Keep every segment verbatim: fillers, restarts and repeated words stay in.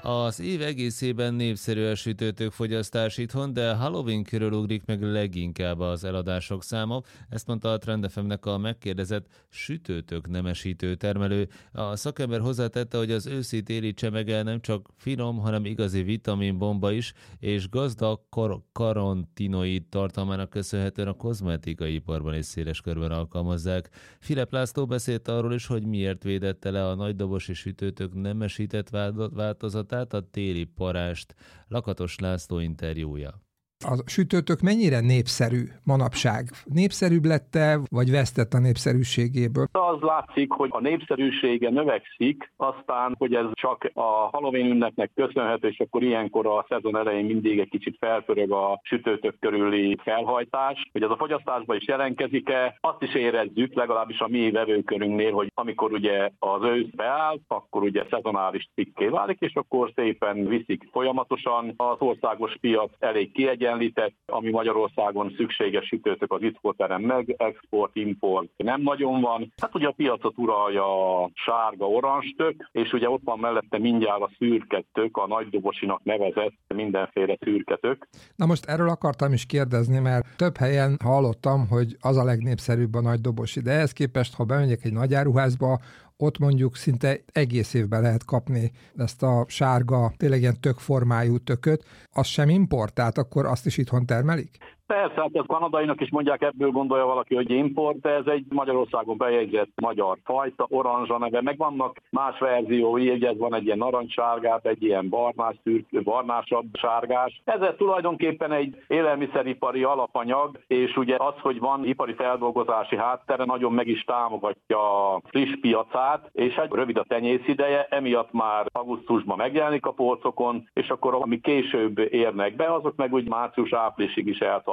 Az év egészében népszerű a sütőtök fogyasztás itthon, de Halloween körül ugrik meg leginkább az eladások száma. Ezt mondta a Trend ef em-nek a megkérdezett sütőtök nemesítő termelő. A szakember hozzátette, hogy az őszi-téli csemege nem csak finom, hanem igazi vitaminbomba is, és gazdag kar- karotinoid tartalmának köszönhetően a kozmetikai iparban is széles körben alkalmazzák. Filip László beszélt arról is, hogy miért védette le a nagydobosi sütőtök nemesített változatát, a téli parást. Lakatos László interjúja. A sütőtök mennyire népszerű manapság? Népszerűbb lett-e, vagy vesztett a népszerűségéből? Az látszik, hogy a népszerűsége növekszik, aztán, hogy ez csak a Halloween ünnepnek köszönhető, és akkor ilyenkor a szezon elején mindig egy kicsit felpörög a sütőtök körüli felhajtás. Hogy ez a fogyasztásban is jelentkezik-e, azt is érezzük, legalábbis a mi vevőkörünknél, hogy amikor ugye az ősz beáll, akkor ugye szezonális cikké válik, és akkor szépen viszik folyamatosan. Az országos piac elég kiegyenlített, ami Magyarországon szükséges sütőtök az Iszkoterem meg, export, import nem nagyon van. Hát ugye a piacot uralja a sárga oranzstök, és ugye ott van mellette mindjárt a szürketök, a nagydobosinak nevezett mindenféle szürketök. Na most erről akartam is kérdezni, mert több helyen hallottam, hogy az a legnépszerűbb a nagydobosi, de ehhez képest, ha bemegyek egy nagyáruházba, ott mondjuk szinte egész évben lehet kapni ezt a sárga, tényleg ilyen tökformájú tököt. Az sem importált, akkor azt is itthon termelik? Persze, hát ez kanadainak is mondják, ebből gondolja valaki, hogy import, de ez egy Magyarországon bejegyzett magyar fajta, oranzsa neve, meg vannak más verziói, ugye ez van egy ilyen narancssárgább, egy ilyen barnás, szürk, barnásabb sárgás. Ez tulajdonképpen egy élelmiszeripari alapanyag, és ugye az, hogy van ipari feldolgozási háttere, nagyon meg is támogatja a friss piacát, és hát rövid a tenyészideje, emiatt már augusztusban megjelenik a polcokon, és akkor ami később érnek be, azok meg úgy március-áprilisig is eltartják,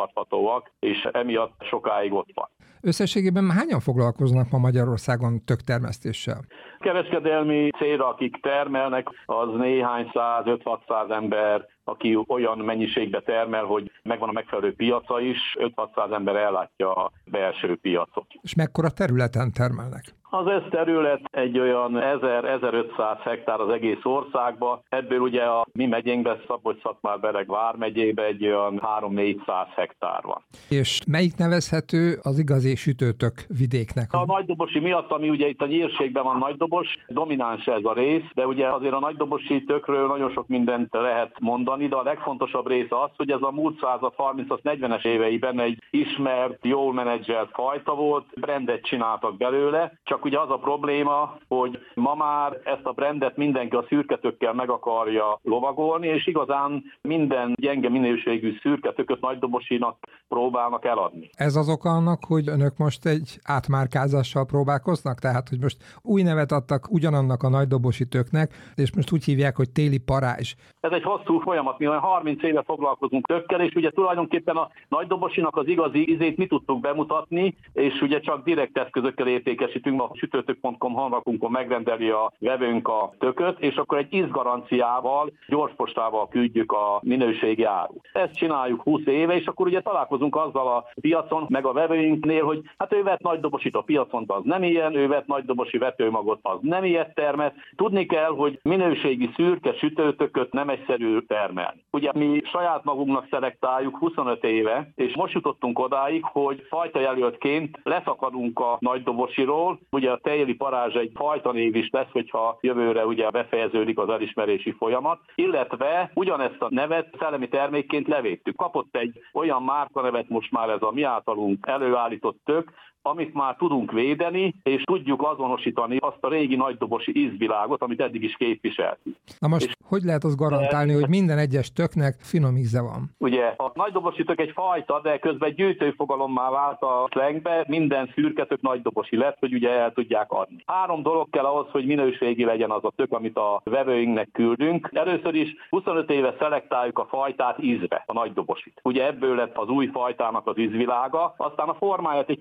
és emiatt sokáig ott van. Összességében hányan foglalkoznak ma Magyarországon töktermesztéssel? Kereskedelmi célra, akik termelnek, az néhány száz, öt-hatszáz ember, aki olyan mennyiségbe termel, hogy megvan a megfelelő piaca is, öt-hatszáz ember ellátja a belső piacot. És mekkora területen termelnek? Az ez terület egy olyan ezer-ezerötszáz hektár az egész országban, ebből ugye a mi megyénkben, Szabolcs-Szatmár-Bereg vármegyében egy olyan három-négyszáz hektár van. És melyik nevezhető az igazi sütőtök vidéknek? A nagydobosi miatt, ami ugye itt a nyírségben van nagydobos, domináns ez a rész, de ugye azért a nagydobosi tökről nagyon sok mindent lehet mondani, de a legfontosabb része az, hogy ez a múlt század harmincas-negyvenes éveiben egy ismert, jól menedzselt fajta volt, brandet csináltak belőle, csak ugye az a probléma, hogy ma már ezt a brandet mindenki a szürketökkel meg akarja lovagolni, és igazán minden gyenge minőségű szürketököt nagydobosinak próbálnak eladni. Ez az oka annak, hogy önök most egy átmárkázással próbálkoznak? Tehát, hogy most új nevet adtak ugyanannak a nagydobosi töknek, és most úgy hívják, hogy téli parázs. Ez egy hosszú folyamat, mi olyan harminc éve foglalkozunk tökkel, és ugye tulajdonképpen a nagydobosinak az igazi ízét mi tudtuk bemutatni, és ugye csak direkt eszközökkel értékesítünk, a sütőtök pont com honlapunkon megrendeli a vevőnk a tököt, és akkor egy ízgaranciával, gyorspostával küldjük a minőségi árut. Ezt csináljuk húsz éve, és akkor ugye találkozunk azzal a piacon, meg a vevőinknél, hogy hát ő vett nagydobosit a piacon, az nem ilyen, ő vett nagydobosi vetőmagot, az nem ilyet termel. Tudni kell, hogy minőségi szürke sütőtököt nem egyszerű termelni. Ugye mi saját magunknak szelektáljuk huszonöt éve, és most jutottunk odáig, hogy fajtajelöltként leszakadunk a nagydobosiról. Ugye a téli parázs egy fajtanév is lesz, hogyha jövőre ugye befejeződik az elismerési folyamat, illetve ugyanezt a nevet szellemi termékként levédtük. Kapott egy olyan márkanevet most már ez a mi általunk előállított tök, amit már tudunk védeni, és tudjuk azonosítani azt a régi nagydobosi ízvilágot, amit eddig is képviseltünk. Na most, és hogy lehet azt garantálni, hogy minden egyes töknek finom íze van? Ugye a nagydobosi tök egy fajta, de közben gyűjtőfogalommá vált a slangbe, minden szürketök nagydobosi lett, hogy ugye el tudják adni. Három dolog kell ahhoz, hogy minőségi legyen az a tök, amit a vevőinknek küldünk. Először is huszonöt éve szelektáljuk a fajtát ízre, a nagydobosit. Ugye ebből lett az új fajtának az ízvilága, aztán a formáját egy kicsit még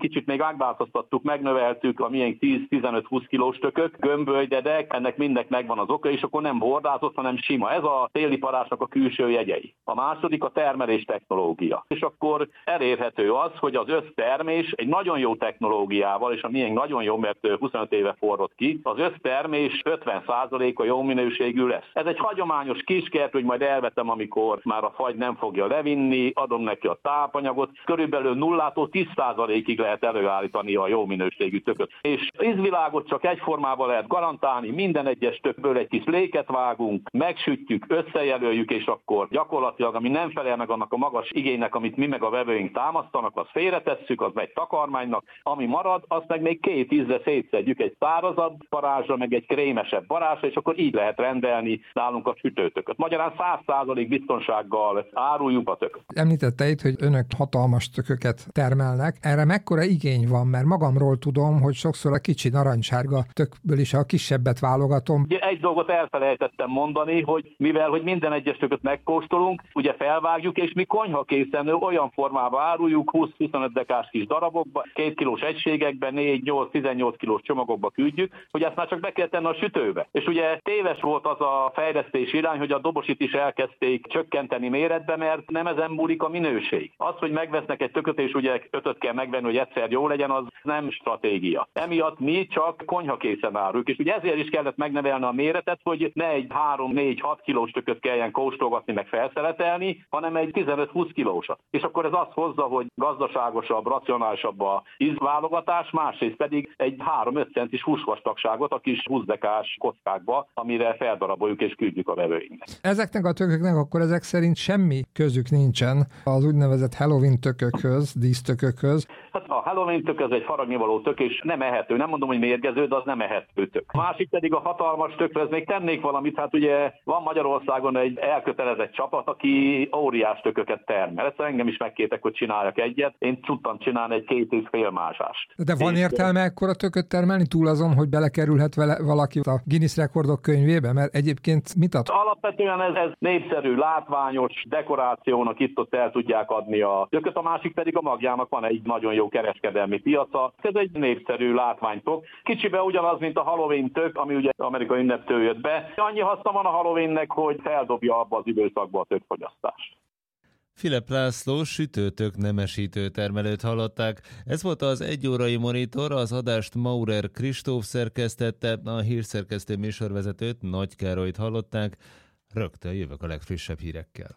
megváltoztattuk, megnöveltük a miénk tíz-tizenöt-húsz kilós tökök, gömbölydedek, ennek mindnek megvan az oka, és akkor nem hordázott, hanem sima. Ez a téliparásnak a külső jegyei. A második a termelés technológia. És akkor elérhető az, hogy az össztermés egy nagyon jó technológiával, és a miénk nagyon jó, mert huszonöt éve forrott ki, az össztermés ötven százaléka jó minőségű lesz. Ez egy hagyományos kiskert, hogy majd elvetem, amikor már a fagy nem fogja levinni, adom neki a tápanyagot, körülbelül nullától tíz százalékig lehet előállítani a jó minőségű tököt. És ízvilágot csak egyformában lehet garantálni, minden egyes tökből egy kis léket vágunk, megsütjük, összejelöljük, és akkor gyakorlatilag, ami nem felel meg annak a magas igénynek, amit mi meg a vevőink támasztanak, azt félretesszük, az megy takarmánynak, ami marad, azt meg még két ízre szétszedjük, egy szárazabb varázsra, meg egy krémesebb varázsra, és akkor így lehet rendelni nálunk a sütőtököt. Magyarán száz százalék biztonsággal áruljuk a tököt. Említette itt, hogy önök hatalmas tököket termelnek. Erre mekkora igény van? Mert magamról tudom, hogy sokszor a kicsi narancssárga tökből is a kisebbet válogatom. Ugye egy dolgot elfelejtettem mondani, hogy mivel hogy minden egyes tököt megkóstolunk, ugye felvágjuk, és mi konyhakészen olyan formában áruljuk, húsz-huszonöt dekás kis darabokba, két kilós egységekben, négy-nyolc-tizennyolc kilós csomagokba küldjük, hogy ezt már csak be kell tenni a sütőbe. És ugye téves volt az a fejlesztés irány, hogy a dobosit is elkezdték csökkenteni méretbe, mert nem ezen múlik a minőség. Az, hogy megvesznek egy tököt, és ugye ötöt kell megvenni, hogy egyszer jó legyen, az nem stratégia. Emiatt mi csak konyhakészen áruljuk, és ugye ezért is kellett megnevelni a méretet, hogy ne egy három-négy-hat kilós tököt kelljen kóstolgatni, meg felszeletelni, hanem egy tizenöt-húsz kilósat. És akkor ez azt hozza, hogy gazdaságosabb, racionálisabb a ízválogatás, másrészt pedig egy három-öt centis húsvastagságot a kis húsz dekás kockákba, amire feldaraboljuk és küldjük a vevőinknek. Ezeknek a tököknek akkor ezek szerint semmi közük nincsen az úgynevezett Halloween tökökhöz, dísztökökhöz. Hát a Halloween tök ez egy faragnivaló tök, és nem ehető. Nem mondom, hogy mérgező, de az nem ehető tök. A másik pedig a hatalmas tökre, ez még tennék valamit, hát ugye van Magyarországon egy elkötelezett csapat, aki óriás tököket termel. Ezt engem is megkértek, hogy csináljak egyet. Én tudtam csinálni egy két és fél másást. De van értelme ekkora tököt termelni túl azon, hogy belekerülhet vele valaki a Guinness rekordok könyvébe? Mert egyébként mit ad? Alapvetően ez, ez népszerű, látványos dekorációnak itt-ott el tudják adni a tököt, a másik pedig a magjának van egy nagyon jó kereskedelmi piaca. Ez egy népszerű látványtok. Kicsibe ugyanaz, mint a Halloween tök, ami ugye amerikai ünneptől jött be. Annyi haszna van a Halloweennek, hogy feldobja abba az időszakba a tökfogyasztást. Filip László sütőtök nemesítő termelőt hallották. Ez volt az egyórai monitor, az adást Maurer Kristóf szerkesztette, a hírszerkesztő műsorvezetőt, Nagy Károlyt hallották. Rögtön jövök a legfrissebb hírekkel.